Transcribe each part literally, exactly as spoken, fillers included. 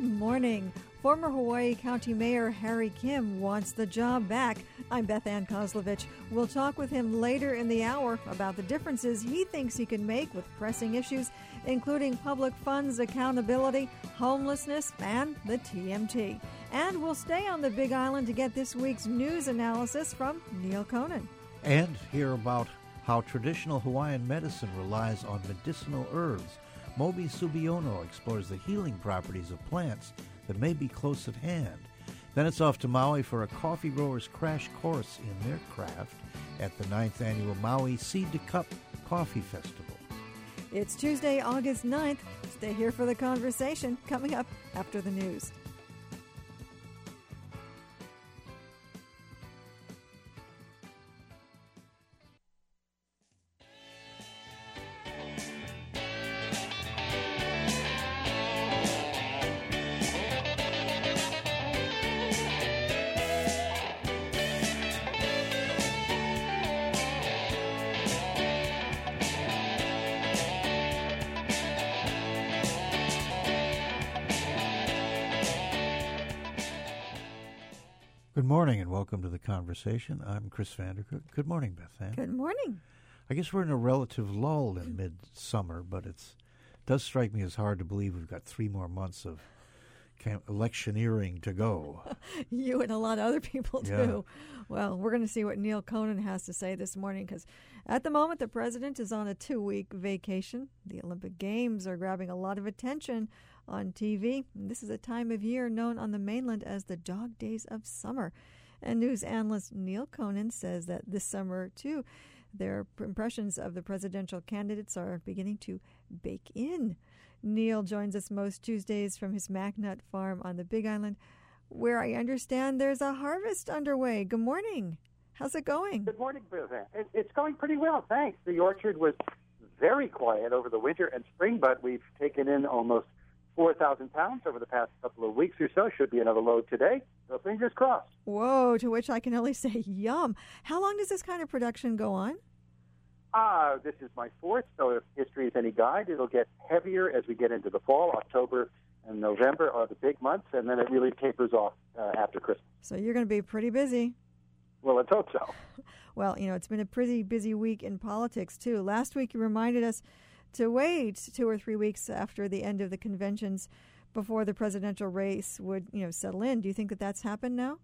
morning. Former Hawaii County Mayor Harry Kim wants the job back. I'm Beth Ann Kozlovich. We'll talk with him later in the hour about the differences he thinks he can make with pressing issues, including public funds accountability, homelessness, and the T M T. And we'll stay on the Big Island to get this week's news analysis from Neil Conan. And hear about how traditional Hawaiian medicine relies on medicinal herbs. Moby Subiono explores the healing properties of plants that may be close at hand. Then it's off to Maui for a coffee grower's crash course in their craft at the ninth Annual Maui Seed to Cup Coffee Festival. It's Tuesday, August ninth. Stay here for the conversation coming up after the news. Good morning and welcome to the conversation. I'm Chris Vandercook. Good morning, Beth Ann. Good morning. I guess we're in a relative lull in midsummer, but it's, it does strike me as hard to believe we've got three more months of cam- electioneering to go. You and a lot of other people do. Yeah. Well, we're going to see what Neil Conan has to say this morning because at the moment the president is on a two-week vacation. The Olympic Games are grabbing a lot of attention on T V. This is a time of year known on the mainland as the dog days of summer. And news analyst Neil Conan says that this summer, too, their impressions of the presidential candidates are beginning to bake in. Neil joins us most Tuesdays from his MacNut farm on the Big Island, where I understand there's a harvest underway. Good morning. How's it going? Good morning, Beth. It's going pretty well, thanks. The orchard was very quiet over the winter and spring, but we've taken in almost four thousand pounds over the past couple of weeks or so. Should be another load today, so fingers crossed. Whoa, to which I can only say yum. How long does this kind of production go on? Ah, uh, this is my fourth, so if history is any guide, it'll get heavier as we get into the fall. October and November are the big months, and then it really tapers off uh, after Christmas. So you're going to be pretty busy. Well, let's hope so. Well, you know, it's been a pretty busy week in politics, too. Last week you reminded us to wait two or three weeks after the end of the conventions before the presidential race would, you know, settle in. Do you think that that's happened now?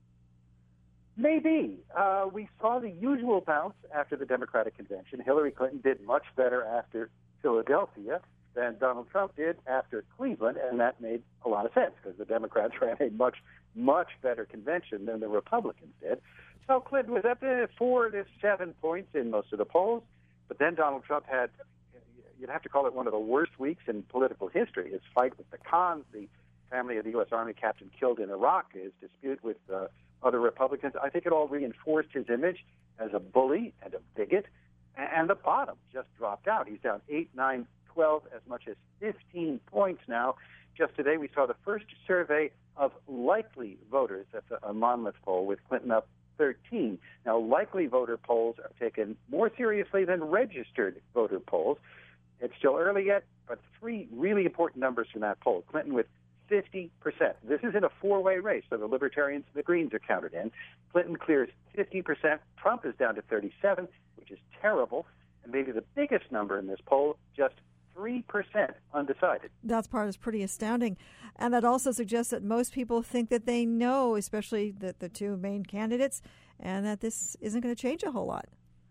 Maybe. Uh, we saw the usual bounce after the Democratic convention. Hillary Clinton did much better after Philadelphia than Donald Trump did after Cleveland, and that made a lot of sense because the Democrats ran a much, much better convention than the Republicans did. So Clinton was up to four to seven points in most of the polls, but then Donald Trump had, you'd have to call it one of the worst weeks in political history. His fight with the Khans, the family of the U S Army captain killed in Iraq, his dispute with uh, other Republicans. I think it all reinforced his image as a bully and a bigot, and the bottom just dropped out. He's down eight, nine, twelve, as much as fifteen points now. Just today we saw the first survey of likely voters. That's a, a Monmouth poll with Clinton up thirteen. Now, likely voter polls are taken more seriously than registered voter polls. It's still early yet, but three really important numbers from that poll. Clinton with fifty percent. This is in a four-way race, so the Libertarians and the Greens are counted in. Clinton clears fifty percent. Trump is down to thirty-seven, which is terrible. And maybe the biggest number in this poll, just three percent undecided. That part is pretty astounding. And that also suggests that most people think that they know, especially the, the two main candidates, and that this isn't going to change a whole lot.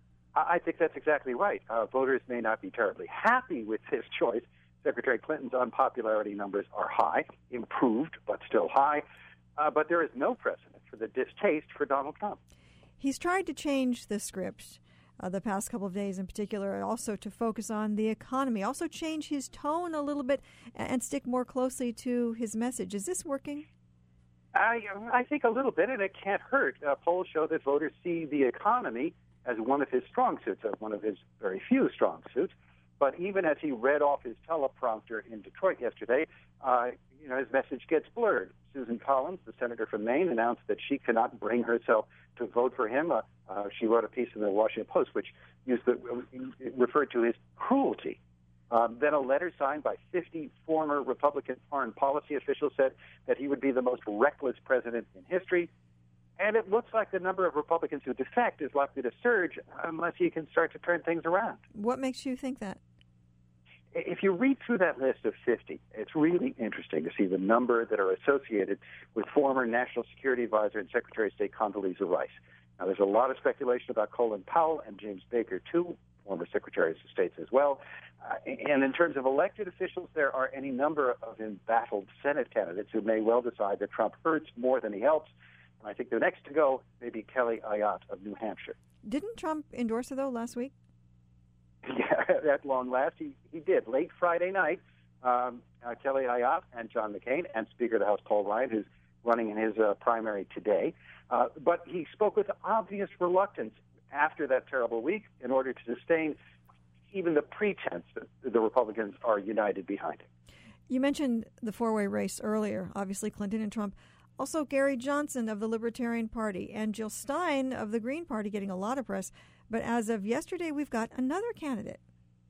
I think that's exactly right. Uh, voters may not be terribly happy with this choice. Secretary Clinton's unpopularity numbers are high, improved, but still high. Uh, but there is no precedent for the distaste for Donald Trump. He's tried to change the script uh, the past couple of days in particular, also to focus on the economy, also change his tone a little bit and stick more closely to his message. Is this working? I, I think a little bit, and it can't hurt. Uh, polls show that voters see the economy as one of his strong suits, as one of his very few strong suits. But even as he read off his teleprompter in Detroit yesterday, uh, you know, his message gets blurred. Susan Collins, the senator from Maine, announced that she cannot bring herself to vote for him. Uh, uh, she wrote a piece in the Washington Post which used the, referred to his cruelty. Um, then a letter signed by fifty former Republican foreign policy officials said that he would be the most reckless president in history. And it looks like the number of Republicans who defect is likely to surge unless he can start to turn things around. What makes you think that? If you read through that list of fifty, it's really interesting to see the number that are associated with former National Security Advisor and Secretary of State Condoleezza Rice. Now, there's a lot of speculation about Colin Powell and James Baker, too, former Secretaries of State as well. Uh, and in terms of elected officials, there are any number of embattled Senate candidates who may well decide that Trump hurts more than he helps. And I think the next to go may be Kelly Ayotte of New Hampshire. Didn't Trump endorse her, though, last week? Yeah, at long last, he, he did. Late Friday night, um, uh, Kelly Ayotte and John McCain and Speaker of the House Paul Ryan, who's running in his uh, primary today. Uh, but he spoke with obvious reluctance after that terrible week in order to sustain even the pretense that the Republicans are united behind him. You mentioned the four-way race earlier, obviously Clinton and Trump. Also, Gary Johnson of the Libertarian Party and Jill Stein of the Green Party getting a lot of press. But as of yesterday, we've got another candidate.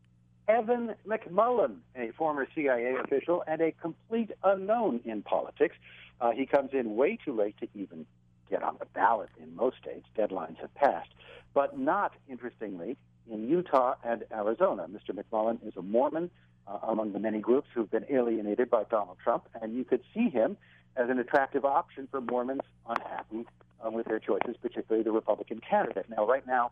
Evan McMullin, a former C I A official and a complete unknown in politics. Uh, he comes in way too late to even get on the ballot in most states. Deadlines have passed. But not, interestingly, in Utah and Arizona. Mister McMullin is a Mormon uh, among the many groups who've been alienated by Donald Trump, and you could see him as an attractive option for Mormons unhappy uh, with their choices, particularly the Republican candidate. Now, right now,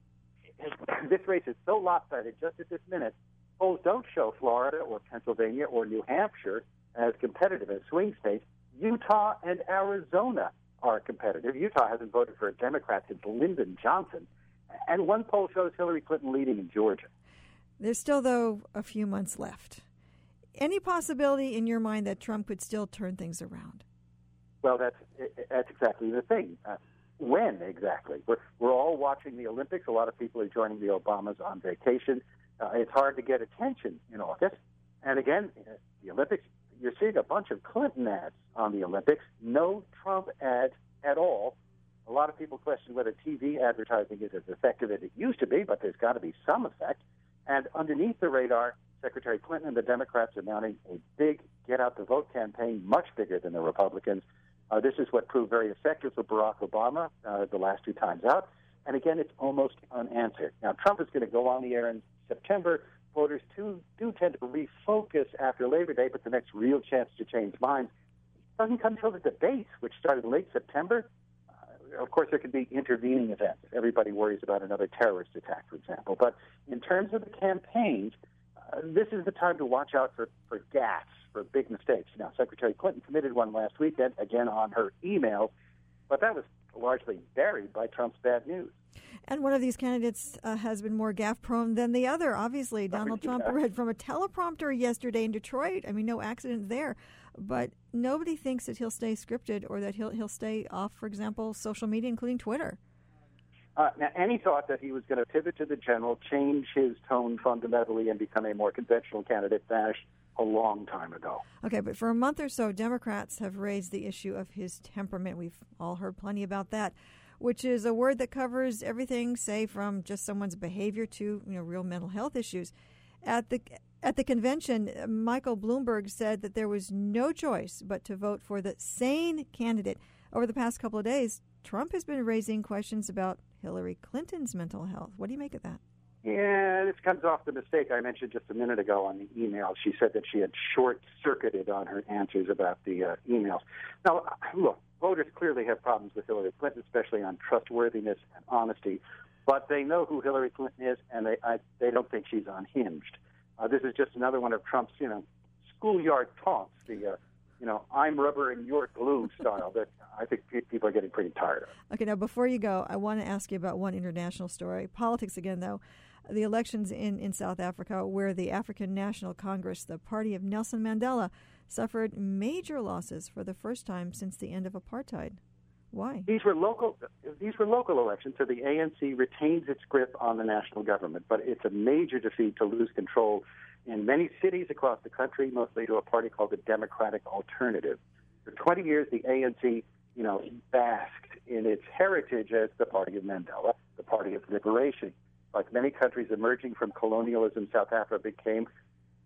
this race is so lopsided just at this minute, polls don't show Florida or Pennsylvania or New Hampshire as competitive as swing states. Utah and Arizona are competitive. Utah hasn't voted for a Democrat since Lyndon Johnson. And one poll shows Hillary Clinton leading in Georgia. There's still, though, a few months left. Any possibility in your mind that Trump could still turn things around? Well, that's that's exactly the thing. Uh, when exactly? We're, we're all watching the Olympics. A lot of people are joining the Obamas on vacation. Uh, it's hard to get attention in August. And again, the Olympics, you're seeing a bunch of Clinton ads on the Olympics, no Trump ads at all. A lot of people question whether T V advertising is as effective as it used to be, but there's got to be some effect. And underneath the radar, Secretary Clinton and the Democrats are mounting a big get-out-the-vote campaign, much bigger than the Republicans. Uh, this is what proved very effective for Barack Obama uh, the last two times out. And again, it's almost unanswered. Now, Trump is going to go on the air in September. Voters too, do tend to refocus after Labor Day, but the next real chance to change minds doesn't come until the debates, which started late September. Uh, of course, there could be intervening events. Everybody worries about another terrorist attack, for example. But in terms of the campaigns, uh, this is the time to watch out for, for gaffes, for big mistakes. Now, Secretary Clinton committed one last weekend, again on her email, but that was largely buried by Trump's bad news. And one of these candidates uh, has been more gaffe-prone than the other. Obviously, Donald yeah. Trump read from a teleprompter yesterday in Detroit. I mean, no accident there. But nobody thinks that he'll stay scripted or that he'll he'll stay off, for example, social media, including Twitter. Uh, now, and he thought that he was going to pivot to the general, change his tone fundamentally, and become a more conventional candidate, vanished a long time ago. Okay, but for a month or so, Democrats have raised the issue of his temperament. We've all heard plenty about that, which is a word that covers everything, say, from just someone's behavior to, you know, real mental health issues. At the at the convention, Michael Bloomberg said that there was no choice but to vote for the sane candidate. Over the past couple of days, Trump has been raising questions about Hillary Clinton's mental health. What do you make of that? Yeah, this comes off the mistake I mentioned just a minute ago on the email. She said that she had short-circuited on her answers about the uh, emails. Now, look, voters clearly have problems with Hillary Clinton, especially on trustworthiness and honesty, but they know who Hillary Clinton is, and they I, they don't think she's unhinged. Uh, this is just another one of Trump's, you know, schoolyard taunts, the, uh, you know, I'm rubber and you're glue style that I think people are getting pretty tired of. Okay, now before you go, I want to ask you about one international story. Politics again, though. The elections in, in South Africa, where the African National Congress, the party of Nelson Mandela, suffered major losses for the first time since the end of apartheid. Why? These were local. These were local elections, so the A N C retains its grip on the national government. But it's a major defeat to lose control in many cities across the country, mostly to a party called the Democratic Alternative. For twenty years, the A N C, you know, basked in its heritage as the party of Mandela, the party of liberation. Like many countries emerging from colonialism, South Africa became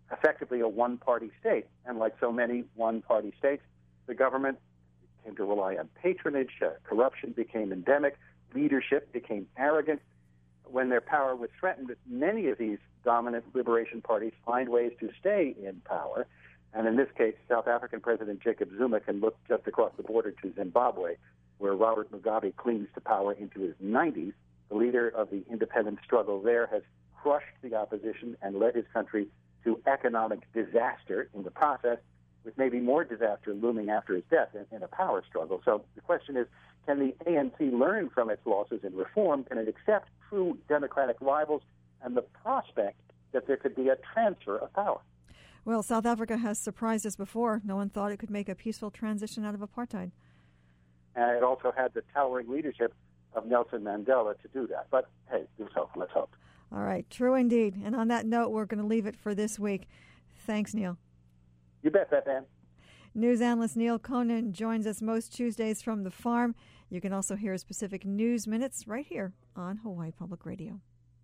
effectively a one-party state. And like so many one-party states, the government came to rely on patronage, uh, corruption became endemic, leadership became arrogant. When their power was threatened, many of these dominant liberation parties find ways to stay in power. And in this case, South African President Jacob Zuma can look just across the border to Zimbabwe, where Robert Mugabe clings to power into his nineties. The leader of the independence struggle there has crushed the opposition and led his country to economic disaster in the process, with maybe more disaster looming after his death in, in a power struggle. So the question is, can the A N C learn from its losses and reform? Can it accept true democratic rivals and the prospect that there could be a transfer of power? Well, South Africa has surprised us before. No one thought it could make a peaceful transition out of apartheid. And it also had the towering leadership of Nelson Mandela to do that. But, hey, do so. Let's hope. All right. True indeed. And on that note, we're going to leave it for this week. Thanks, Neil. You bet, Beth Ann. News analyst Neil Conan joins us most Tuesdays from the farm. You can also hear his Pacific News Minutes right here on Hawaii Public Radio.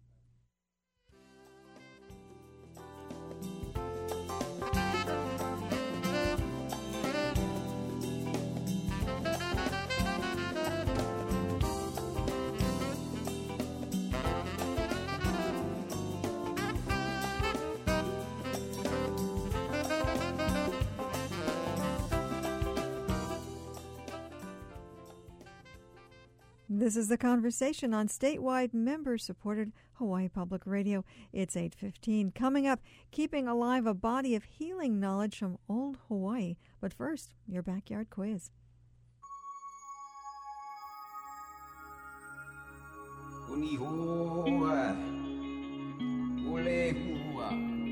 This is The Conversation on statewide member-supported Hawaii Public Radio. It's eight fifteen. Coming up, keeping alive a body of healing knowledge from old Hawaii. But first, your backyard quiz. Unihoa, ulehua,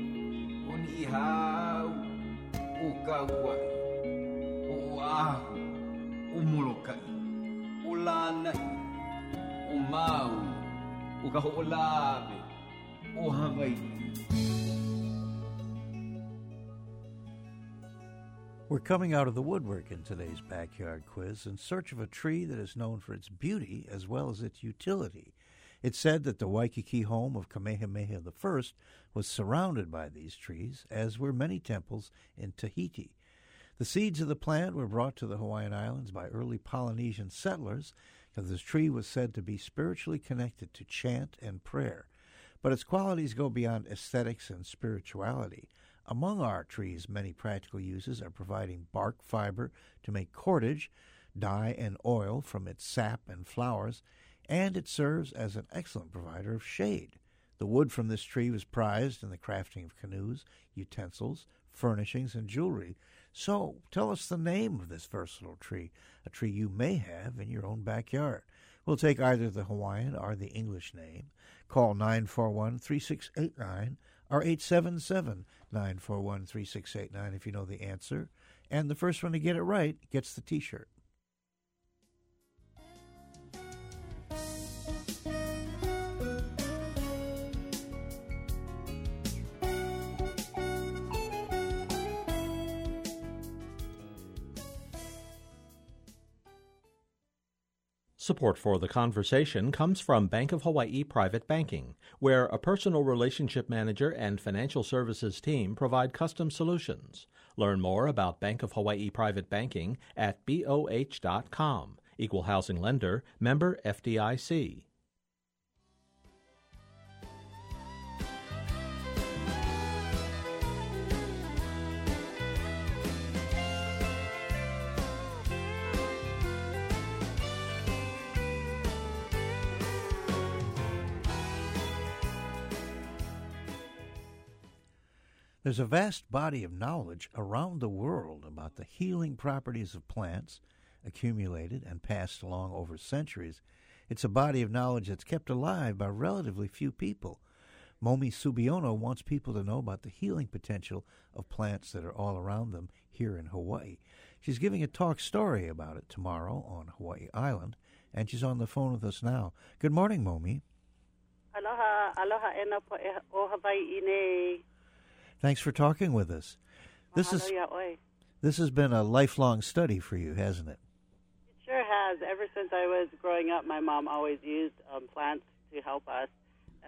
unihau, ukaua, uahu, umulukai, ulanai, umau, ukaho'olawe, uhawaii. We're coming out of the woodwork in today's backyard quiz in search of a tree that is known for its beauty as well as its utility. It's said that the Waikiki home of Kamehameha the First was surrounded by these trees, as were many temples in Tahiti. The seeds of the plant were brought to the Hawaiian Islands by early Polynesian settlers, because this tree was said to be spiritually connected to chant and prayer. But its qualities go beyond aesthetics and spirituality. Among our tree's many practical uses are providing bark fiber to make cordage, dye and oil from its sap and flowers, and it serves as an excellent provider of shade. The wood from this tree was prized in the crafting of canoes, utensils, furnishings, and jewelry. So, tell us the name of this versatile tree, a tree you may have in your own backyard. We'll take either the Hawaiian or the English name. Call nine four one, three six eight nine or eight seven seven, nine four one, three six eight nine if you know the answer. And the first one to get it right gets the T-shirt. Support for The Conversation comes from Bank of Hawaii Private Banking, where a personal relationship manager and financial services team provide custom solutions. Learn more about Bank of Hawaii Private Banking at B O H dot com. Equal housing lender, member F D I C. There's a vast body of knowledge around the world about the healing properties of plants, accumulated and passed along over centuries. It's a body of knowledge that's kept alive by relatively few people. Momi Subiono wants people to know about the healing potential of plants that are all around them here in Hawaii. She's giving a talk story about it tomorrow on Hawaii Island, and she's on the phone with us now. Good morning, Momi. Aloha, aloha ena po o Hawaii ine. Thanks for talking with us. This is this has been a lifelong study for you, hasn't it? It sure has. Ever since I was growing up, my mom always used um, plants to help us.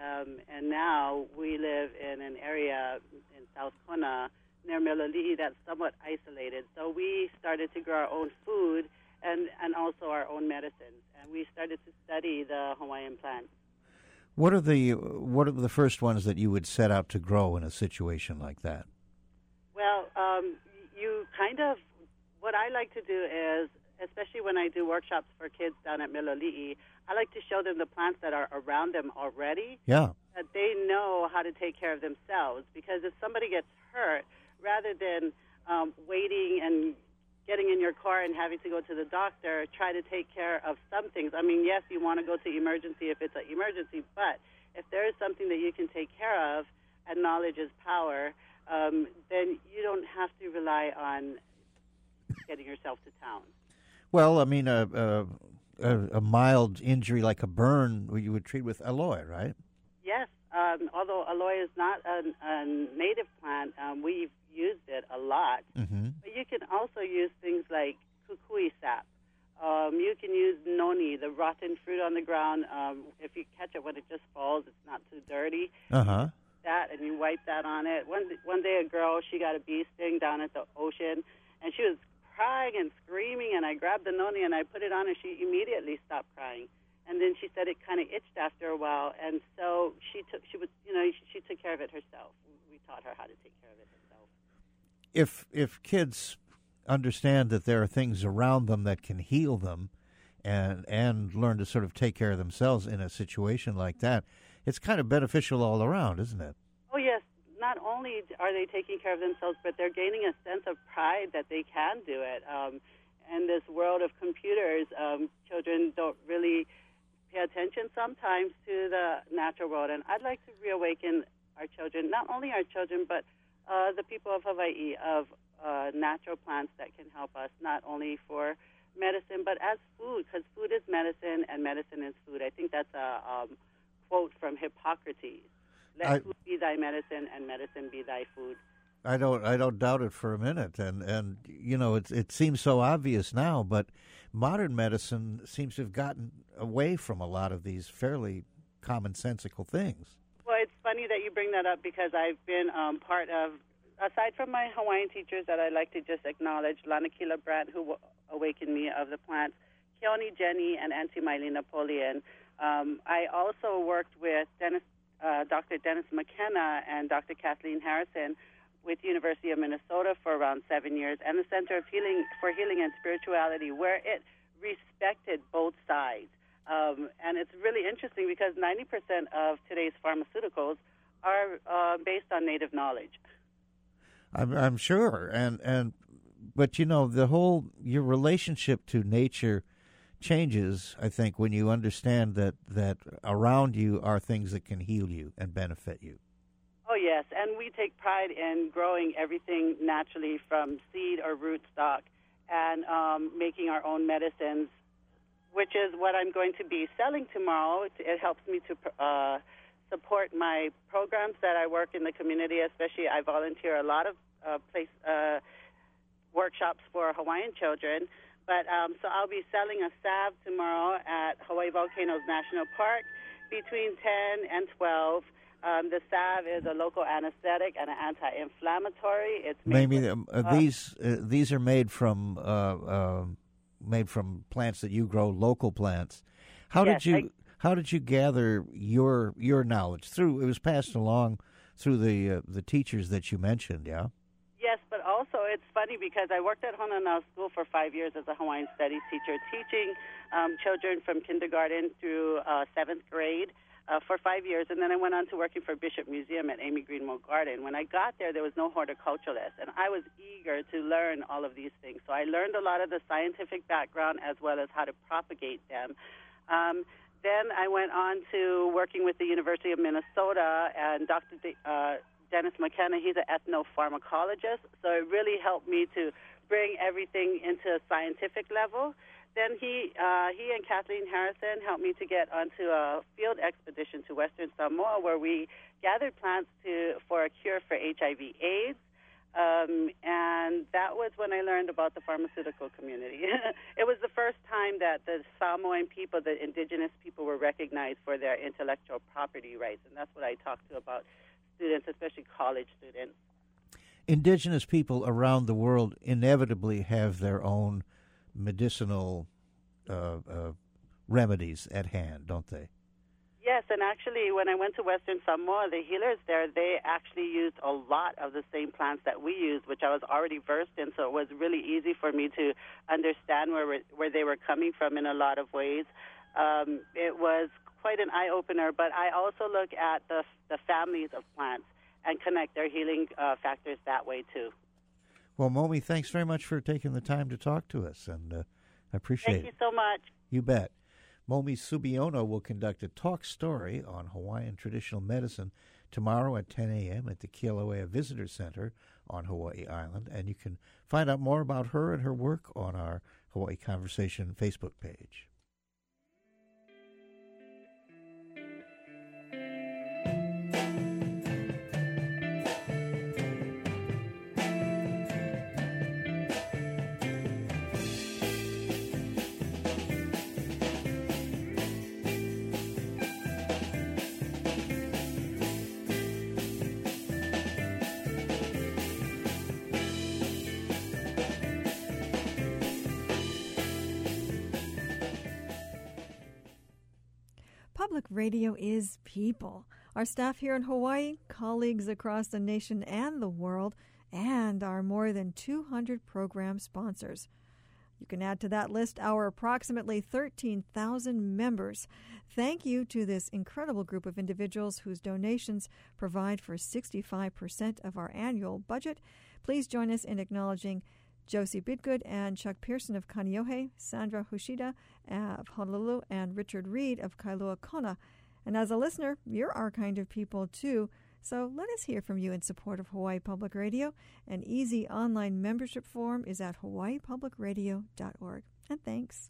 Um, and now we live in an area in South Kona near Miloli'i that's somewhat isolated. So we started to grow our own food and, and also our own medicines. And we started to study the Hawaiian plants. What are the what are the first ones that you would set out to grow in a situation like that? Well, um, you kind of, what I like to do is, especially when I do workshops for kids down at Miloli'i, I like to show them the plants that are around them already. Yeah. That they know how to take care of themselves. Because if somebody gets hurt, rather than um, waiting and getting in your car and having to go to the doctor, try to take care of some things. I mean, yes, you want to go to emergency if it's an emergency, but if there is something that you can take care of, and knowledge is power, um, then you don't have to rely on getting yourself to town. Well, I mean, a, a, a, a mild injury like a burn, you would treat with aloe, right? Yes, um, although aloe is not a, a native plant, um, we've used it a lot. Mm-hmm. But you can also use things like kukui sap. Um, you can use noni, the rotten fruit on the ground. Um, if you catch it when it just falls, it's not too dirty. Uh-huh. That, and you wipe that on it. One, one day a girl, she got a bee sting down at the ocean, and she was crying and screaming, and I grabbed the noni and I put it on, and she immediately stopped crying. And then she said it kind of itched after a while, and so she took she was you know she, she took care of it herself. We taught her how to take care of it herself. If if kids understand that there are things around them that can heal them, and and learn to sort of take care of themselves in a situation like that, it's kind of beneficial all around, isn't it? Oh yes. Not only are they taking care of themselves, but they're gaining a sense of pride that they can do it. Um, in this world of computers, um, children don't really pay attention sometimes to the natural world. And I'd like to reawaken our children, not only our children, but uh, the people of Hawaii, of uh, natural plants that can help us, not only for medicine, but as food, because food is medicine and medicine is food. I think that's a um, quote from Hippocrates. Let I, food be thy medicine, and medicine be thy food. I don't, I don't doubt it for a minute, and and you know, it it seems so obvious now, but modern medicine seems to have gotten away from a lot of these fairly commonsensical things. Well, it's funny that you bring that up because I've been um, part of, aside from my Hawaiian teachers that I like to just acknowledge, Lanakila Brandt, who awakened me of the plants, Keone Jenny, and Auntie Miley Napoleon. Um, I also worked with Dennis. Uh, Doctor Dennis McKenna and Doctor Kathleen Harrison with University of Minnesota for around seven years, and the Center of Healing for Healing and Spirituality, where it respected both sides. Um, and it's really interesting because ninety percent of today's pharmaceuticals are uh, based on native knowledge. I'm, I'm sure, and and but you know, the whole your relationship to nature changes, I think, when you understand that, that around you are things that can heal you and benefit you. Oh, yes, and we take pride in growing everything naturally from seed or root stock and um, making our own medicines, which is what I'm going to be selling tomorrow. It, it helps me to uh, support my programs that I work in the community, especially I volunteer a lot of uh, place uh, workshops for Hawaiian children. But um, so I'll be selling a salve tomorrow at Hawaii Volcanoes National Park between ten and twelve. Um, the salve is a local anesthetic and an anti-inflammatory. It's made maybe with, uh, uh, these uh, these are made from uh, uh, made from plants that you grow, local plants. How yes, did you I, how did you gather your your knowledge through? It was passed along through the uh, the teachers that you mentioned, yeah. Yes, but also it's funny because I worked at Hononau School for five years as a Hawaiian Studies teacher, teaching um, children from kindergarten through uh, seventh grade uh, for five years, and then I went on to working for Bishop Museum at Amy Greenwell Garden. When I got there, there was no horticulturalist, and I was eager to learn all of these things. So I learned a lot of the scientific background as well as how to propagate them. Um, then I went on to working with the University of Minnesota and Doctor D- uh, Dennis McKenna. He's an ethnopharmacologist, so it really helped me to bring everything into a scientific level. Then he uh, he and Kathleen Harrison helped me to get onto a field expedition to Western Samoa where we gathered plants to for a cure for H I V AIDS. Um, and that was when I learned about the pharmaceutical community. It was the first time that the Samoan people, the indigenous people, were recognized for their intellectual property rights, and that's what I talked to about students, especially college students. Indigenous people around the world inevitably have their own medicinal uh, uh, remedies at hand, don't they? Yes, and actually, when I went to Western Samoa, the healers there, they actually used a lot of the same plants that we use, which I was already versed in, so it was really easy for me to understand where where they were coming from in a lot of ways. Um, it was quite an eye-opener, but I also look at the, the families of plants and connect their healing uh, factors that way, too. Well, Momi, thanks very much for taking the time to talk to us, and uh, I appreciate Thank it. Thank you so much. You bet. Momi Subiono will conduct a talk story on Hawaiian traditional medicine tomorrow at ten a.m. at the Kilauea Visitor Center on Hawaii Island, and you can find out more about her and her work on our Hawaii Conversation Facebook page. Public radio is people. Our staff here in Hawaii, colleagues across the nation and the world, and our more than two hundred program sponsors. You can add to that list our approximately thirteen thousand members. Thank you to this incredible group of individuals whose donations provide for sixty-five percent of our annual budget. Please join us in acknowledging Josie Bidgood and Chuck Pearson of Kaneohe, Sandra Hushida of Honolulu, and Richard Reed of Kailua Kona. And as a listener, you're our kind of people too, so let us hear from you in support of Hawaii Public Radio. An easy online membership form is at hawaii public radio dot org. And thanks.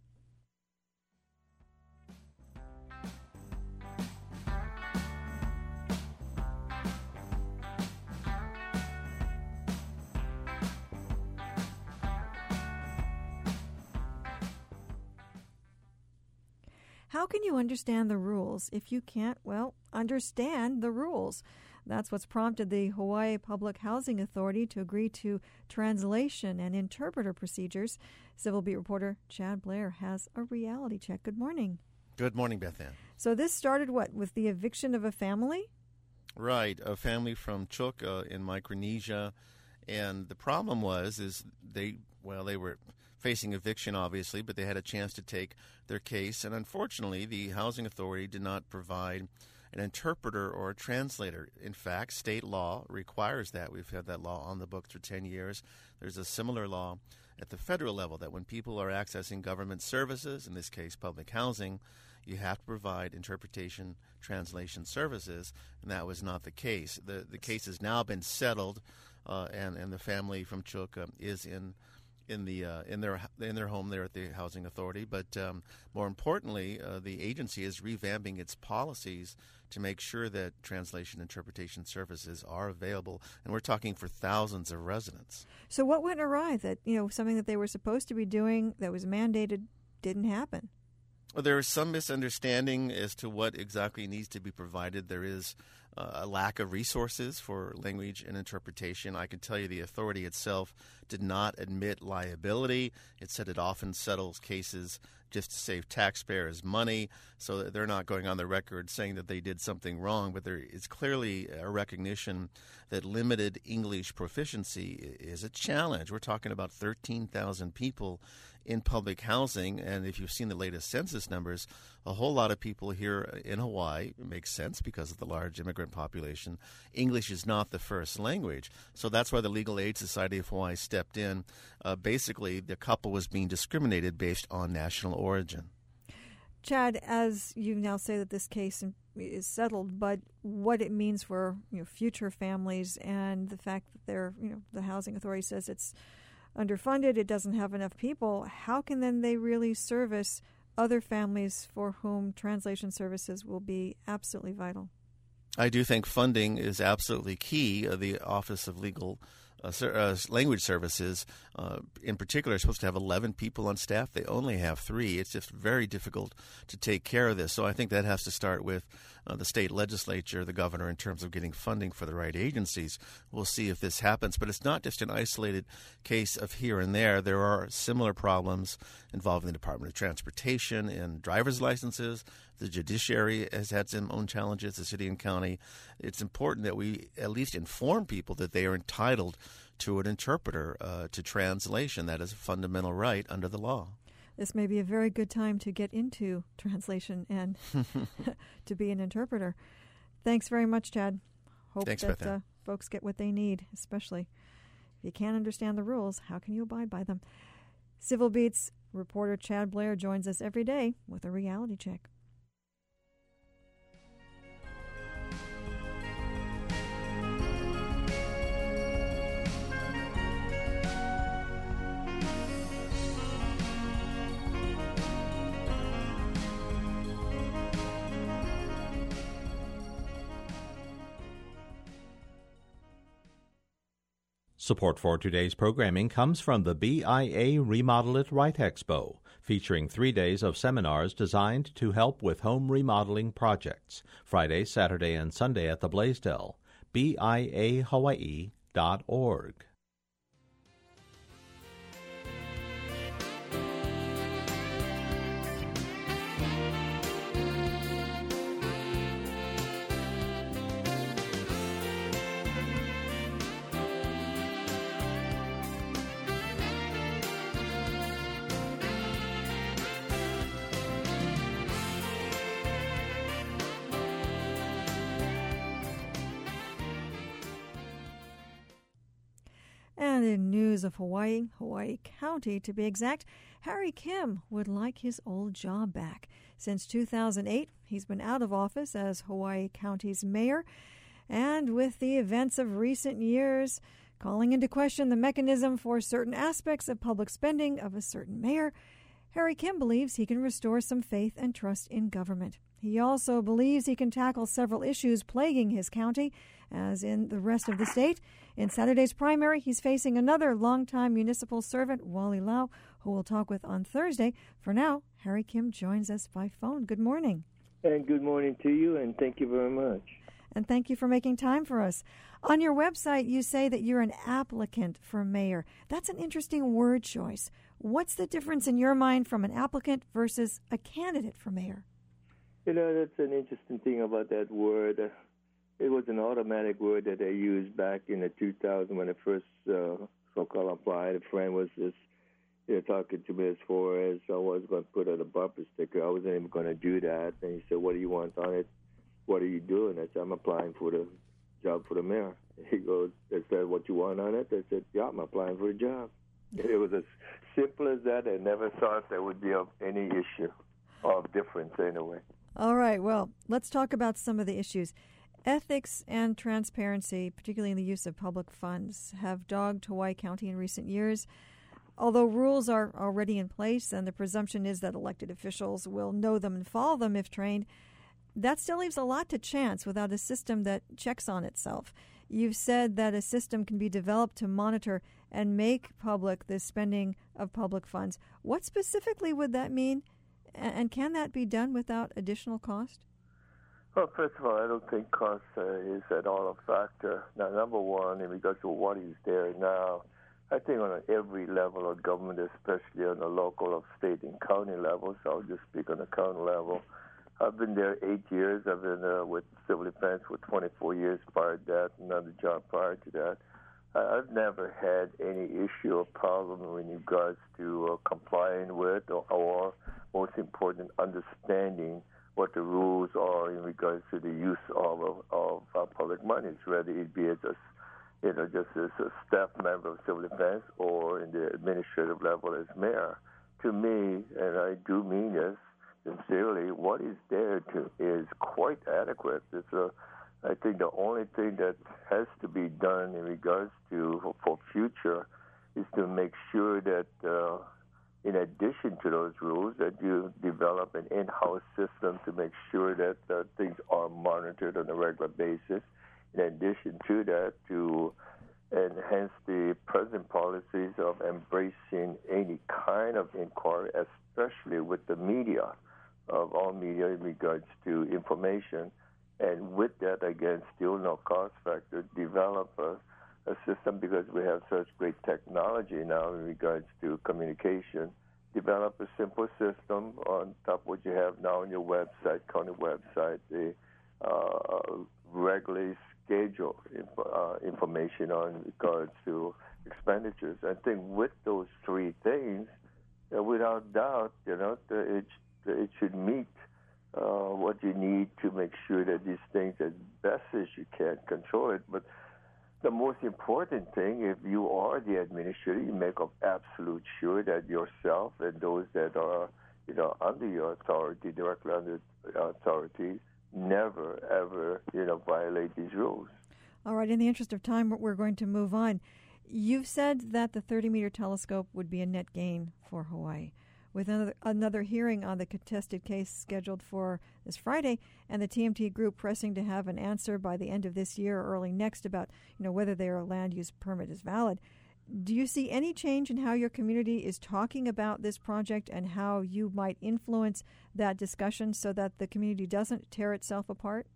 How can you understand the rules if you can't, well, understand the rules? That's what's prompted the Hawaii Public Housing Authority to agree to translation and interpreter procedures. Civil Beat reporter Chad Blair has a reality check. Good morning. Good morning, Beth Ann. So this started, what, with the eviction of a family? Right, a family from Chuuk uh, in Micronesia. And the problem was, is they, well, they were facing eviction, obviously, but they had a chance to take their case. And unfortunately, the Housing Authority did not provide an interpreter or a translator. In fact, state law requires that. We've had that law on the books for ten years. There's a similar law at the federal level that when people are accessing government services, in this case public housing, you have to provide interpretation, translation services, and that was not the case. The the case has now been settled, uh, and, and the family from Chuuk uh, is in in the uh, in their in their home there at the Housing Authority. But um, more importantly, uh, the agency is revamping its policies to make sure that translation interpretation services are available, and we're talking for thousands of residents. So what went awry that, you know, something that they were supposed to be doing that was mandated didn't happen? Well, there is some misunderstanding as to what exactly needs to be provided. There is uh, a lack of resources for language and interpretation. I can tell you the authority itself did not admit liability. It said it often settles cases just to save taxpayers money, so that they're not going on the record saying that they did something wrong, but there is clearly a recognition that limited English proficiency is a challenge. We're talking about thirteen thousand people in public housing, and if you've seen the latest census numbers, a whole lot of people here in Hawaii, it makes sense because of the large immigrant population, English is not the first language. So that's why the Legal Aid Society of Hawaii stepped in. Uh, basically, the couple was being discriminated based on national origin. Chad, as you now say that this case is settled, but what it means for, you know, future families and the fact that they're, you know, the Housing Authority says it's underfunded, it doesn't have enough people, how can then they really service other families for whom translation services will be absolutely vital? I do think funding is absolutely key. Uh, the Office of Legal uh, ser- uh, language services, uh, in particular, are supposed to have eleven people on staff. They only have three. It's just very difficult to take care of this. So I think that has to start with uh, the state legislature, the governor, in terms of getting funding for the right agencies. We'll see if this happens. But it's not just an isolated case of here and there. There are similar problems involving the Department of Transportation and driver's licenses. The judiciary has had some own challenges, the city and county. It's important that we at least inform people that they are entitled to an interpreter, uh, to translation. That is a fundamental right under the law. This may be a very good time to get into translation and to be an interpreter. Thanks very much, Chad. Hope Thanks, that Beth. uh, folks get what they need, especially if you can't understand the rules. How can you abide by them? Civil Beat's reporter Chad Blair joins us every day with a reality check. Support for today's programming comes from the B I A Remodel It Right Expo, featuring three days of seminars designed to help with home remodeling projects, Friday, Saturday, and Sunday at the Blaisdell, B I A Hawaii dot org. And in news of Hawaii, Hawaii County to be exact, Harry Kim would like his old job back. Since two thousand eight, he's been out of office as Hawaii County's mayor. And with the events of recent years calling into question the mechanism for certain aspects of public spending of a certain mayor, Harry Kim believes he can restore some faith and trust in government. He also believes he can tackle several issues plaguing his county, as in the rest of the state. In Saturday's primary, he's facing another longtime municipal servant, Wally Lau, who we'll talk with on Thursday. For now, Harry Kim joins us by phone. Good morning. And good morning to you, and thank you very much. And thank you for making time for us. On your website, you say that you're an applicant for mayor. That's an interesting word choice. What's the difference in your mind from an applicant versus a candidate for mayor? You know, that's an interesting thing about that word. It was an automatic word that they used back in the two thousand when I first uh, so-called applied. A friend was just you know, talking to me as far as I was going to put out a bumper sticker. I wasn't even going to do that. And he said, "What do you want on it? What are you doing?" I said, "I'm applying for the job for the mayor." He goes, "Is that what you want on it?" I said, "Yeah, I'm applying for the job." It was as simple as that. I never thought there would be of any issue of difference anyway. All right, well, let's talk about some of the issues. Ethics and transparency, particularly in the use of public funds, have dogged Hawaii County in recent years. Although rules are already in place and the presumption is that elected officials will know them and follow them if trained, that still leaves a lot to chance without a system that checks on itself. You've said that a system can be developed to monitor and make public the spending of public funds. What specifically would that mean, and can that be done without additional cost? Well, first of all, I don't think cost uh, is at all a factor. Now, number one, in regards to what is there now, I think on every level of government, especially on the local, of state and county level, so I'll just speak on the county level. I've been there eight years. I've been uh, with civil defense for twenty-four years prior to that, another job prior to that. I've never had any issue or problem in regards to uh, complying with or, or, most important, understanding what the rules are in regards to the use of of, of uh, public monies, whether it be as a, you know, just as a staff member of civil defense or in the administrative level as mayor. To me, and I do mean this sincerely, what is there to is quite adequate. It's a, I think the only thing that has to be done in regards to for, for future is to make sure that uh, in addition to those rules, that you develop an in-house system to make sure that uh, things are monitored on a regular basis. In addition to that, to and hence the present policies of embracing any kind of inquiry, especially with the media, of all media in regards to information. And with that, again, still no cost factor, develop a, a system, because we have such great technology now in regards to communication. Develop a simple system on top of what you have now on your website, county website, the uh, regularly schedule uh, information on regards to expenditures. I think with those three things, uh, without doubt, you know, it it should meet uh, what you need to make sure that these things, as best as you can, control it. But the most important thing, if you are the administrator, you make of absolute sure that yourself and those that are, you know, under your authority, directly under authority, never, ever, you know, violate these rules. All right. In the interest of time, we're going to move on. You've said that the thirty-meter telescope would be a net gain for Hawaii. With another, another hearing on the contested case scheduled for this Friday, and the T M T group pressing to have an answer by the end of this year or early next about, you know, whether their land use permit is valid. Do you see any change in how your community is talking about this project and how you might influence that discussion so that the community doesn't tear itself apart?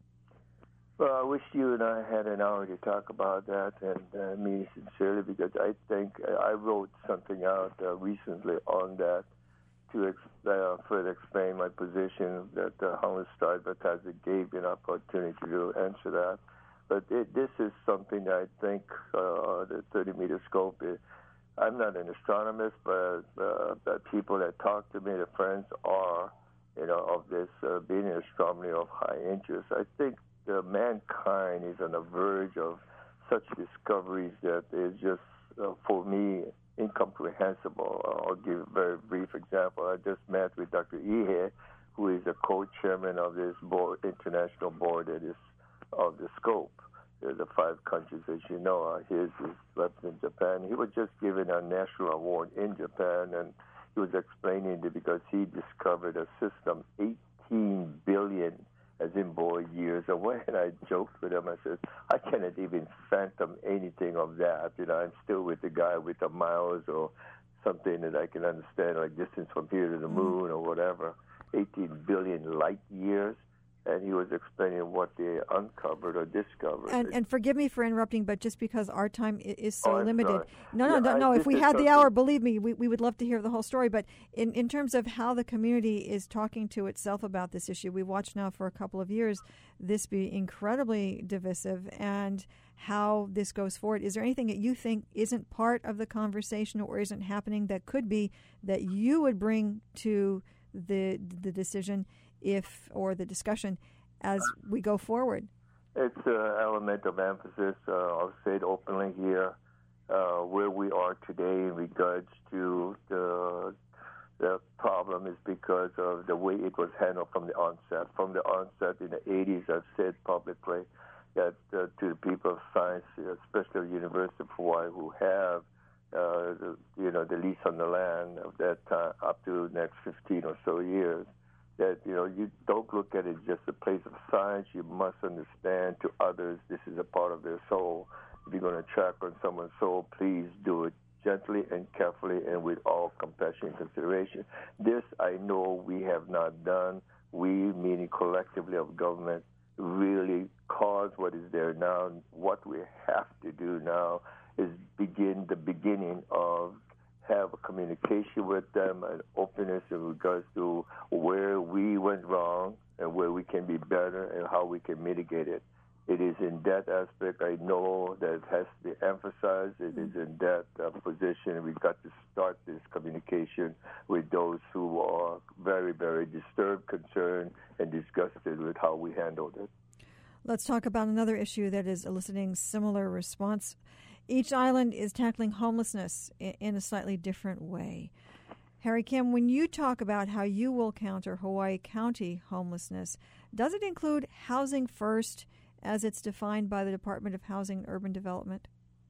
Well, I wish you and I had an hour to talk about that, and I uh, mean sincerely, because I think I wrote something out uh, recently on that to ex- uh, further explain my position that the Honolulu Star Advertiser gave me an opportunity to answer that. But it, this is something that I think uh, the thirty-meter scope is. I'm not an astronomist, but uh, the people that talk to me, the friends are, you know, of this uh, being an astronomy of high interest. I think the mankind is on the verge of such discoveries that is just, uh, for me, incomprehensible. I'll give a very brief example. I just met with Doctor Ihe, who is a co-chairman of this board, international board that is of the scope. There are the five countries, as you know, are his is representing Japan. He was just given a national award in Japan, and he was explaining that because he discovered a system eighteen billion, as in boy, years away. And I joked with him. I said, I cannot even fathom anything of that. You know, I'm still with the guy with the miles or something that I can understand, like distance from here to the moon or whatever. eighteen billion light years. And he was explaining what they uncovered or discovered. And, and forgive me for interrupting, but just because our time is so oh, limited. Sorry. No, no, yeah, no, I, no. If we had something. the hour, believe me, we, we would love to hear the whole story. But in, in terms of how the community is talking to itself about this issue, we've watched now for a couple of years this be incredibly divisive, and how this goes forward. Is there anything that you think isn't part of the conversation or isn't happening that could be that you would bring to the the decision if or the discussion as we go forward? It's an element of emphasis. Uh, I'll say it openly here, uh, where we are today in regards to the the problem is because of the way it was handled from the onset. From the onset in the eighties, I've said publicly that uh, to the people of science, especially the University of Hawaii, who have uh, the, you know the lease on the land of that time up to the next fifteen or so years, that, you know, you don't look at it just a place of science. You must understand to others this is a part of their soul. If you're going to track on someone's soul, please do it gently and carefully and with all compassion and consideration. This I know we have not done. We, meaning collectively of government, really cause what is there now. What we have to do now is begin the beginning of have a communication with them and openness in regards to where we went wrong and where we can be better and how we can mitigate it. It is in that aspect I know that it has to be emphasized. It is in that uh, position we've got to start this communication with those who are very, very disturbed, concerned, and disgusted with how we handled it. Let's talk about another issue that is eliciting similar response. Each island is tackling homelessness in a slightly different way. Harry Kim, when you talk about how you will counter Hawaii County homelessness, does it include housing first as it's defined by the Department of Housing and Urban Development?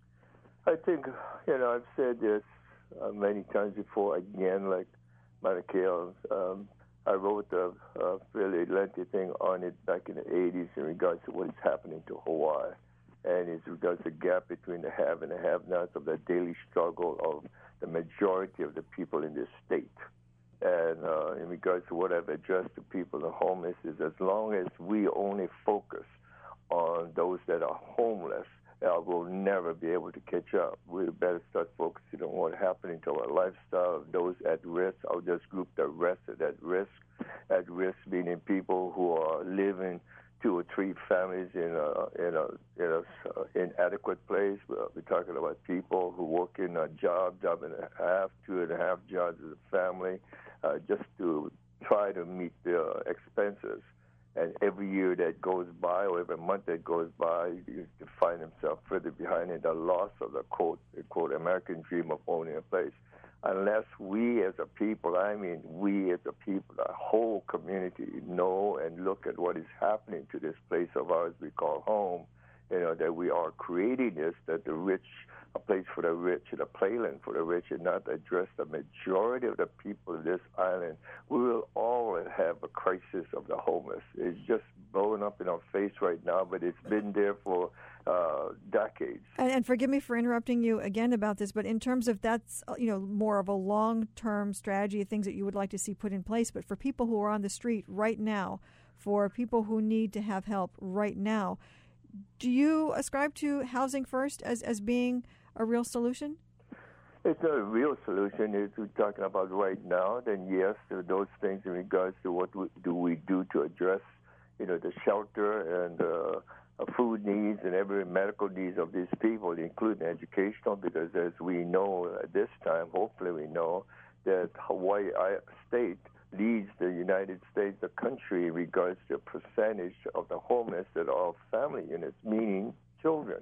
I think, you know, I've said this uh, many times before, again, like Manukau. Um, I wrote a, a fairly lengthy thing on it back in the eighties in regards to what is happening to Hawaii. and it's because the gap between the have and the have-nots of the daily struggle of the majority of the people in this state. And uh, in regards to what I've addressed to people, the homeless, is as long as we only focus on those that are homeless, uh, we'll never be able to catch up. We better start focusing on what's happening to our lifestyle of those at risk. I'll just group the rest of at risk. At risk meaning people who are living two or three families in a in a in a uh, inadequate place. We're, we're talking about people who work in a job, job and a half, two and a half jobs as a family, uh, just to try to meet their expenses. And every year that goes by, or every month that goes by, you find themselves further behind in the loss of the quote, the quote, American dream of owning a place. Unless we as a people, I mean we as a people, the whole community, know and look at what is happening to this place of ours we call home, you know, that we are creating this, that the rich, a place for the rich and a playland for the rich, and not address the majority of the people of this island, we will all have a crisis of the homeless. It's just blowing up in our face right now, but it's been there for uh, decades. And, and forgive me for interrupting you again about this, but in terms of that's, you know, more of a long-term strategy, things that you would like to see put in place, but for people who are on the street right now, for people who need to have help right now, do you ascribe to Housing First as, as being a real solution? It's not a real solution. If we're talking about right now, then yes, there are those things in regards to what we, do we do to address, you know, the shelter and uh, food needs and every medical needs of these people, including educational, because as we know at this time, hopefully we know, that Hawaii State leads the United States, the country, in regards to the percentage of the homeless that are family units, meaning children.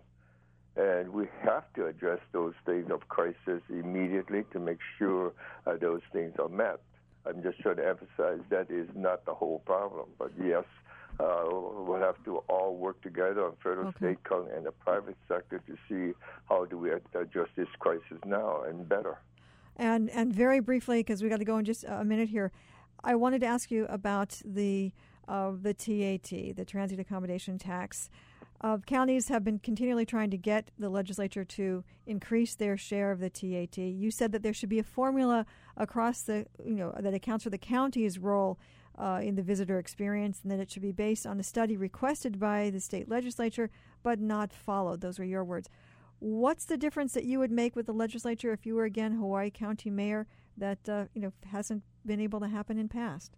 And we have to address those things of crisis immediately to make sure uh, those things are met. I'm just trying to emphasize that is not the whole problem. But yes, uh, we'll have to all work together on federal, okay. state, and the private sector to see how do we address this crisis now and better. And and very briefly, because we got to go in just a minute here, I wanted to ask you about the uh, the T A T, the Transit Accommodation Tax. Uh, counties have been continually trying to get the legislature to increase their share of the T A T. You said that there should be a formula across the, you know, that accounts for the county's role uh, in the visitor experience, and that it should be based on a study requested by the state legislature but not followed. Those were your words. What's the difference that you would make with the legislature if you were again Hawaii County Mayor that uh, you know hasn't been able to happen in past?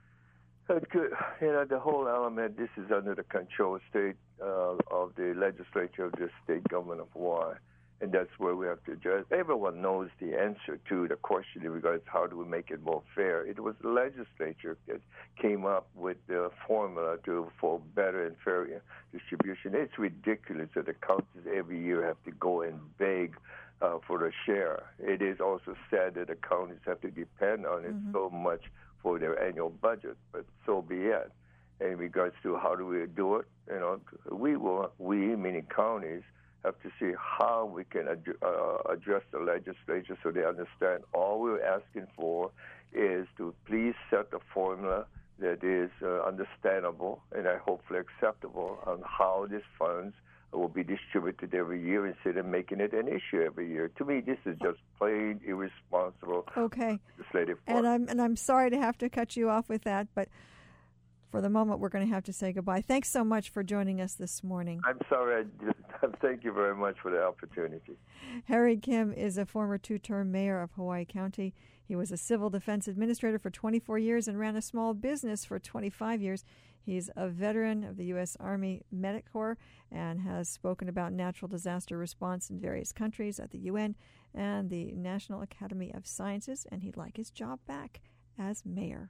That's good. You know, the whole element, this is under the control state uh, of the legislature of the state government of Hawaii, and that's where we have to address. Everyone knows the answer to the question in regards to how do we make it more fair. It was the legislature that came up with the formula to for better and fair distribution. It's ridiculous that the counties every year have to go and beg uh, for the share. It is also sad that the counties have to depend on it mm-hmm. so much for their annual budget, but so be it. In regards to how do we do it, you know, we will, we, meaning counties, have to see how we can ad- uh, address the legislature so they understand all we're asking for is to please set a formula that is uh, understandable and uh, hopefully acceptable on how these funds will be distributed every year instead of making it an issue every year. To me, this is just plain irresponsible okay. legislative work. And I'm and I'm sorry to have to cut you off with that, but for the moment, we're going to have to say goodbye. Thanks so much for joining us this morning. I'm sorry. I just, thank you very much for the opportunity. Harry Kim is a former two-term mayor of Hawaii County. He was a civil defense administrator for twenty-four years and ran a small business for twenty-five years. He's a veteran of the U S Army Medic Corps and has spoken about natural disaster response in various countries at the U N and the National Academy of Sciences, and he'd like his job back as mayor.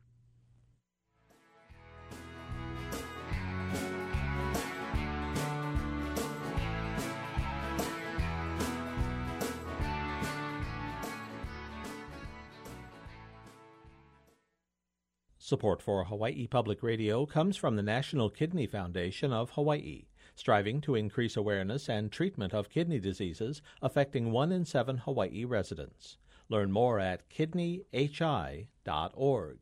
Support for Hawaii Public Radio comes from the National Kidney Foundation of Hawaii, striving to increase awareness and treatment of kidney diseases affecting one in seven Hawaii residents. Learn more at kidney h i dot org.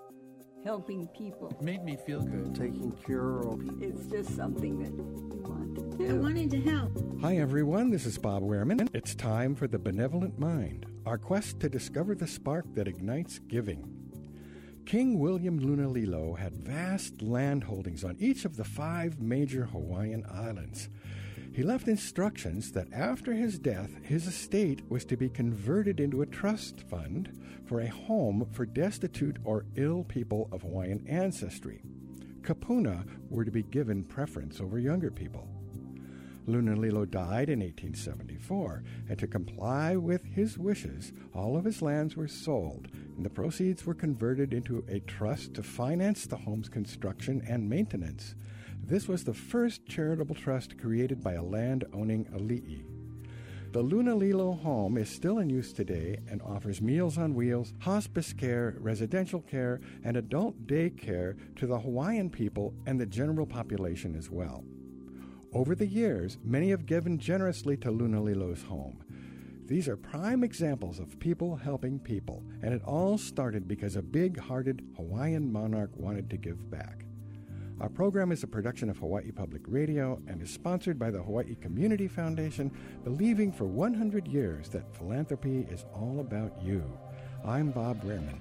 Helping people made me feel good. Taking care of people. It's just something that you want I wanted to help. Hi, everyone. This is Bob Wehrman. It's time for The Benevolent Mind, our quest to discover the spark that ignites giving. King William Lunalilo had vast land holdings on each of the five major Hawaiian islands. He left instructions that after his death, his estate was to be converted into a trust fund for a home for destitute or ill people of Hawaiian ancestry. Kapuna were to be given preference over younger people. Lunalilo died in eighteen seventy-four, and to comply with his wishes, all of his lands were sold, and the proceeds were converted into a trust to finance the home's construction and maintenance. This was the first charitable trust created by a land-owning ali'i. The Lunalilo home is still in use today and offers Meals on Wheels, hospice care, residential care, and adult day care to the Hawaiian people and the general population as well. Over the years, many have given generously to Lunalilo's home. These are prime examples of people helping people, and it all started because a big-hearted Hawaiian monarch wanted to give back. Our program is a production of Hawaii Public Radio and is sponsored by the Hawaii Community Foundation, believing for one hundred years that philanthropy is all about you. I'm Bob Wehrman.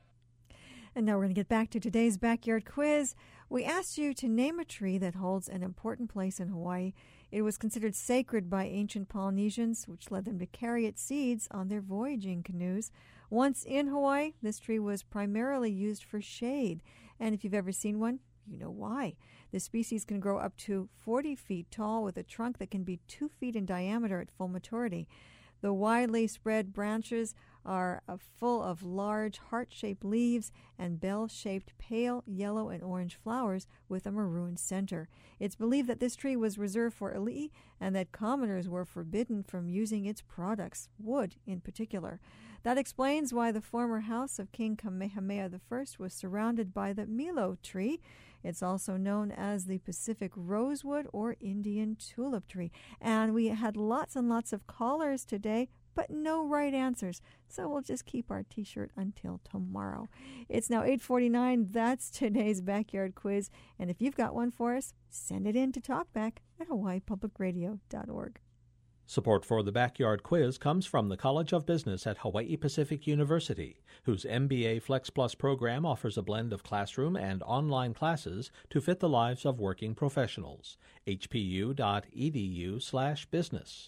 And now we're going to get back to today's backyard quiz. We asked you to name a tree that holds an important place in Hawaii. It was considered sacred by ancient Polynesians, which led them to carry its seeds on their voyaging canoes. Once in Hawaii, this tree was primarily used for shade. And if you've ever seen one, you know why. The species can grow up to forty feet tall with a trunk that can be two feet in diameter at full maturity. The widely spread branches are uh, full of large heart-shaped leaves and bell-shaped pale yellow and orange flowers with a maroon center. It's believed that this tree was reserved for ali'i and that commoners were forbidden from using its products, wood in particular. That explains why the former house of King Kamehameha the First was surrounded by the Milo tree. It's also known as the Pacific rosewood or Indian tulip tree. And we had lots and lots of callers today, but no right answers. So we'll just keep our T-shirt until tomorrow. It's now eight forty-nine. That's today's Backyard Quiz. And if you've got one for us, send it in to talkback at hawaii public radio dot org. Support for the Backyard Quiz comes from the College of Business at Hawaii Pacific University, whose M B A Flex Plus program offers a blend of classroom and online classes to fit the lives of working professionals. h p u dot e d u slash business.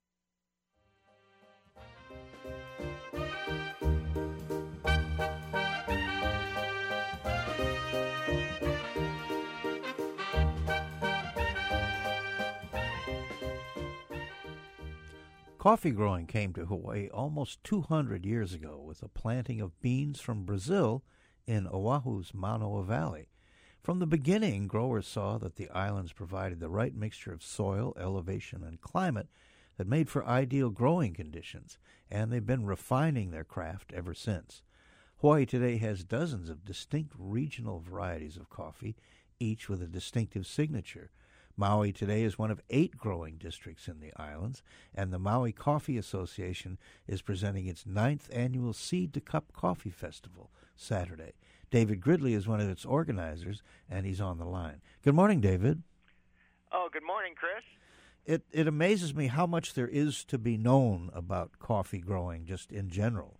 Coffee growing came to Hawaii almost two hundred years ago with the planting of beans from Brazil in Oahu's Manoa Valley. From the beginning, growers saw that the islands provided the right mixture of soil, elevation, and climate that made for ideal growing conditions, and they've been refining their craft ever since. Hawaii today has dozens of distinct regional varieties of coffee, each with a distinctive signature. Maui today is one of eight growing districts in the islands, and the Maui Coffee Association is presenting its ninth annual Seed to Cup Coffee Festival Saturday. David Gridley is one of its organizers, and he's on the line. Good morning, David. Oh, good morning, Chris. It it amazes me how much there is to be known about coffee growing just in general.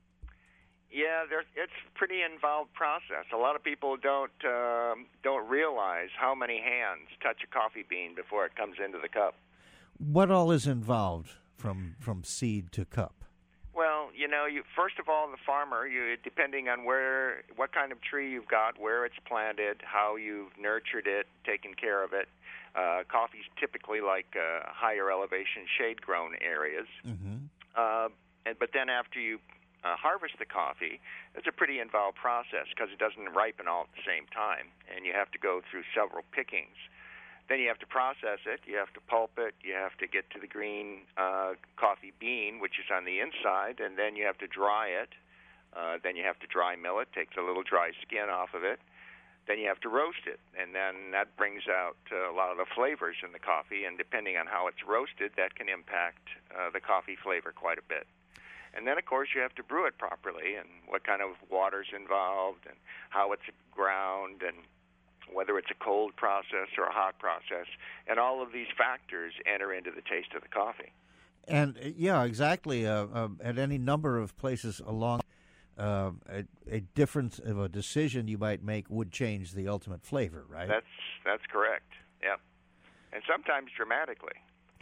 Yeah, there's, it's a pretty involved process. A lot of people don't um, don't realize how many hands touch a coffee bean before it comes into the cup. What all is involved from from seed to cup? Well, you know, you first of all, the farmer, you depending on where, what kind of tree you've got, where it's planted, how you've nurtured it, taken care of it. Uh, coffee's typically like uh, higher elevation, shade-grown areas. Mm-hmm. Uh, and but then after you Uh, harvest the coffee, it's a pretty involved process because it doesn't ripen all at the same time, and you have to go through several pickings. Then you have to process it, you have to pulp it, you have to get to the green uh, coffee bean, which is on the inside, and then you have to dry it. Uh, then you have to dry mill it, take the little dry skin off of it. Then you have to roast it, and then that brings out uh, a lot of the flavors in the coffee, and depending on how it's roasted, that can impact uh, the coffee flavor quite a bit. And then, of course, you have to brew it properly and what kind of water's involved and how it's ground and whether it's a cold process or a hot process, and all of these factors enter into the taste of the coffee. And, uh, yeah, exactly. Uh, uh, at any number of places along uh, a, a difference of a decision you might make would change the ultimate flavor, right? That's that's correct, yeah. And sometimes dramatically.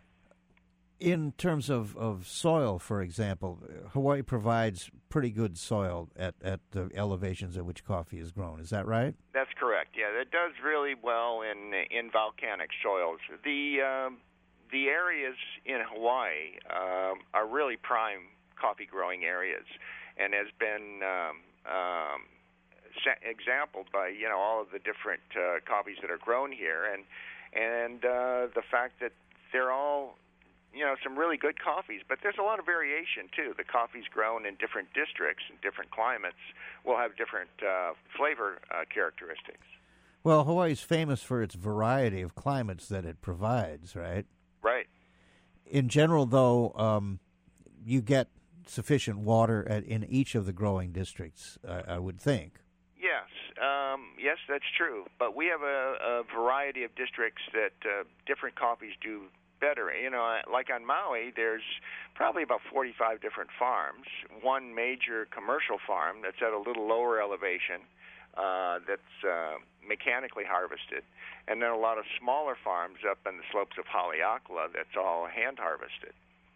In terms of, of soil, for example, Hawaii provides pretty good soil at, at the elevations at which coffee is grown. Is that right? That's correct. Yeah, it does really well in in volcanic soils. The um, the areas in Hawaii um, are really prime coffee growing areas, and has been um, um, exampled by you know all of the different uh, coffees that are grown here, and and uh, the fact that they're all you know, some really good coffees, but there's a lot of variation, too. The coffees grown in different districts and different climates will have different uh, flavor uh, characteristics. Well, Hawaii's famous for its variety of climates that it provides, right? Right. In general, though, um, you get sufficient water at, in each of the growing districts, I, I would think. Yes, um, yes, that's true. But we have a, a variety of districts that uh, different coffees do better. You know, like on Maui, there's probably about forty-five different farms. One major commercial farm that's at a little lower elevation uh, that's uh, mechanically harvested, and then a lot of smaller farms up in the slopes of Haleakala that's all hand harvested.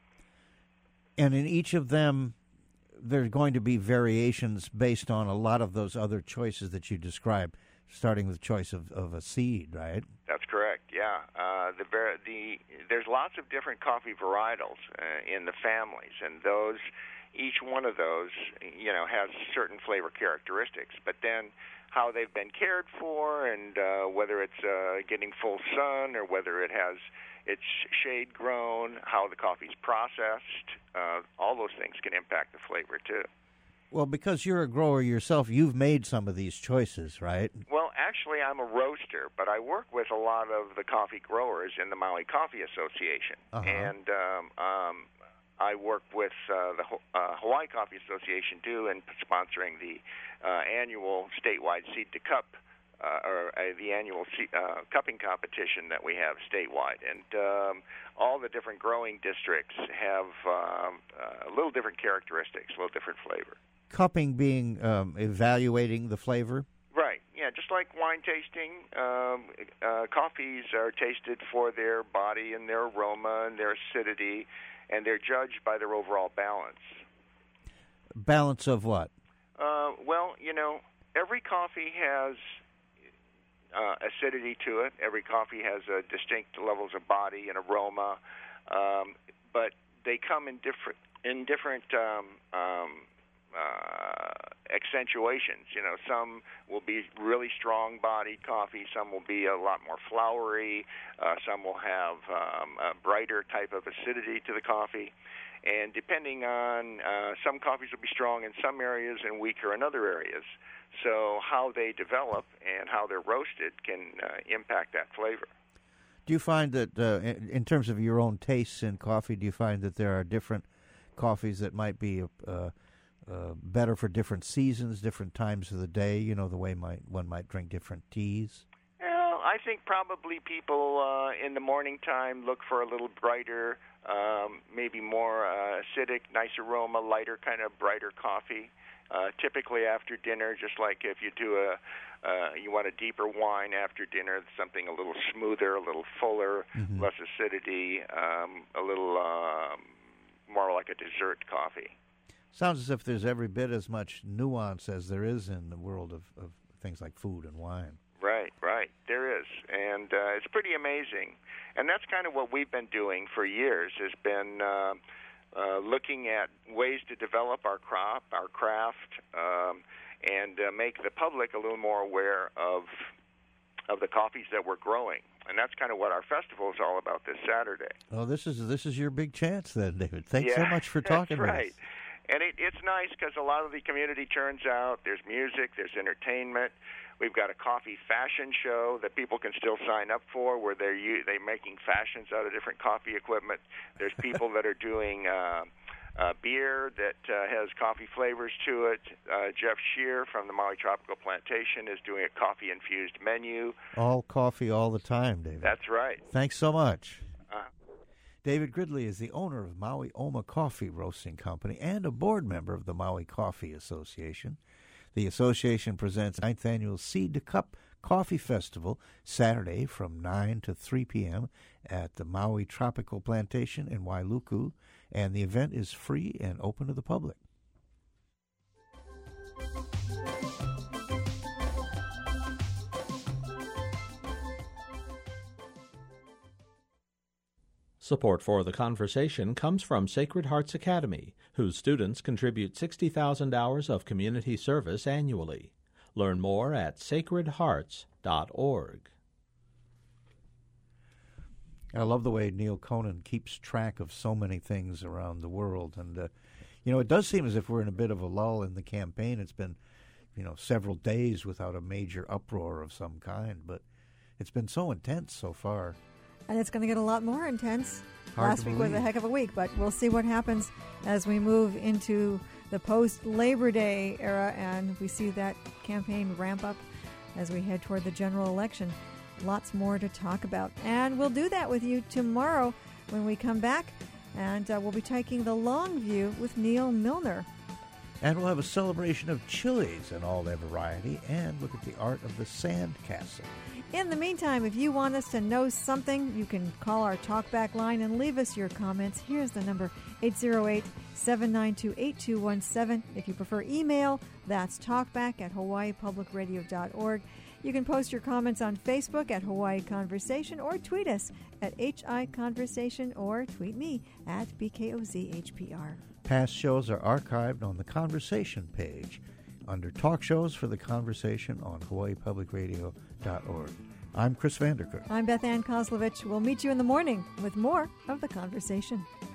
And in each of them, there's going to be variations based on a lot of those other choices that you described, starting with choice of, of a seed, right? That's correct. Yeah, uh, the the there's lots of different coffee varietals uh, in the families, and those each one of those you know has certain flavor characteristics. But then how they've been cared for, and uh, whether it's uh, getting full sun or whether it has it's shade grown, how the coffee's processed, uh, all those things can impact the flavor too. Well, because you're a grower yourself, you've made some of these choices, right? Well, actually, I'm a roaster, but I work with a lot of the coffee growers in the Maui Coffee Association. Uh-huh. And um, um, I work with uh, the uh, Hawaii Coffee Association, too, in sponsoring the uh, annual statewide Seed to Cup, uh, or uh, the annual uh, cupping competition that we have statewide. And um, all the different growing districts have um, uh, a little different characteristics, a little different flavor. Cupping being um, evaluating the flavor? Right, yeah, just like wine tasting, um, uh, coffees are tasted for their body and their aroma and their acidity, and they're judged by their overall balance. Balance of what? Uh, well, you know, every coffee has uh, acidity to it. Every coffee has uh, distinct levels of body and aroma, um, but they come in different in different um, um, Uh, accentuations. You know, some will be really strong-bodied coffee. Some will be a lot more flowery. Uh, some will have um, a brighter type of acidity to the coffee. And depending on, uh, some coffees will be strong in some areas and weaker in other areas. So how they develop and how they're roasted can uh, impact that flavor. Do you find that, uh, in, in terms of your own tastes in coffee, do you find that there are different coffees that might be uh, Uh, better for different seasons, different times of the day, you know, the way might, one might drink different teas? Well, I think probably people uh, in the morning time look for a little brighter, um, maybe more uh, acidic, nice aroma, lighter kind of brighter coffee. Uh, typically after dinner, just like if you do a, uh, you want a deeper wine after dinner, something a little smoother, a little fuller, mm-hmm. less acidity, um, a little um, more like a dessert coffee. Sounds as if there's every bit as much nuance as there is in the world of, of things like food and wine. Right, right. There is. And uh, it's pretty amazing. And that's kind of what we've been doing for years, has been uh, uh, looking at ways to develop our crop, our craft, um, and uh, make the public a little more aware of of the coffees that we're growing. And that's kind of what our festival is all about this Saturday. Oh, this is this is your big chance then, David. Thanks yeah, so much for talking that's with right. us. And it, it's nice because a lot of the community turns out. There's music, there's entertainment. We've got a coffee fashion show that people can still sign up for, where they're they're making fashions out of different coffee equipment. There's people that are doing uh, uh, beer that uh, has coffee flavors to it. Uh, Jeff Shear from the Maui Tropical Plantation is doing a coffee-infused menu. All coffee all the time, David. That's right. Thanks so much. Uh, David Gridley is the owner of Maui Oma Coffee Roasting Company and a board member of the Maui Coffee Association. The association presents the ninth annual Seed to Cup Coffee Festival Saturday from nine to three p.m. at the Maui Tropical Plantation in Wailuku, and the event is free and open to the public. Support for the conversation comes from Sacred Hearts Academy, whose students contribute sixty thousand hours of community service annually. Learn more at sacred hearts dot org. I love the way Neil Conan keeps track of so many things around the world. And, uh, you know, it does seem as if we're in a bit of a lull in the campaign. It's been, you know, several days without a major uproar of some kind, but it's been so intense so far. And it's going to get a lot more intense. Hard Last to week was a believe. heck of a week, but we'll see what happens as we move into the post-Labor Day era and we see that campaign ramp up as we head toward the general election. Lots more to talk about. And we'll do that with you tomorrow when we come back. And uh, we'll be taking the long view with Neil Milner. And we'll have a celebration of chilies in all their variety and look at the art of the sand castle. In the meantime, if you want us to know something, you can call our talkback line and leave us your comments. Here's the number, eight zero eight, seven nine two, eight two one seven. If you prefer email, that's talkback at hawaii public radio dot org. You can post your comments on Facebook at Hawaii Conversation or tweet us at H I Conversation or tweet me at B K O Z H P R. Past shows are archived on the Conversation page under Talk Shows for the Conversation on hawaii public radio dot org. I'm Chris Vandercook. I'm Beth Ann Kozlovich. We'll meet you in the morning with more of The Conversation.